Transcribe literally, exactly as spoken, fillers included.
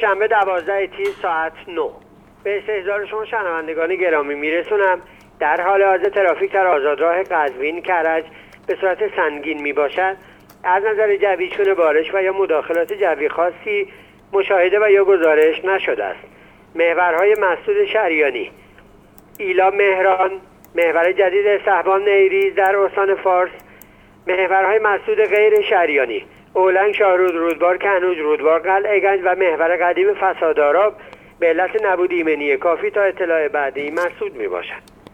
شنبه دوازده تیر ساعت نه به استحضار شما شنوندگان گرامی میرسونم. در حال حاضر ترافیک در آزادراه قزوین کرج به صورت سنگین می باشد. از نظر جوی چون بارش و یا مداخلات جوی خاصی مشاهده و یا گزارش نشده است. محورهای مسدود شریانی، ایلا مهران، محور جدید استحبان نیریز در استان فارس، محورهای مسدود غیر شریانی، اولنگ، شاهرود، رودبار، کنوج، رودبار، قلعه گنج و محور قدیم فسادآراب به علت نبود ایمنی کافی تا اطلاع بعدی مسدود می باشد.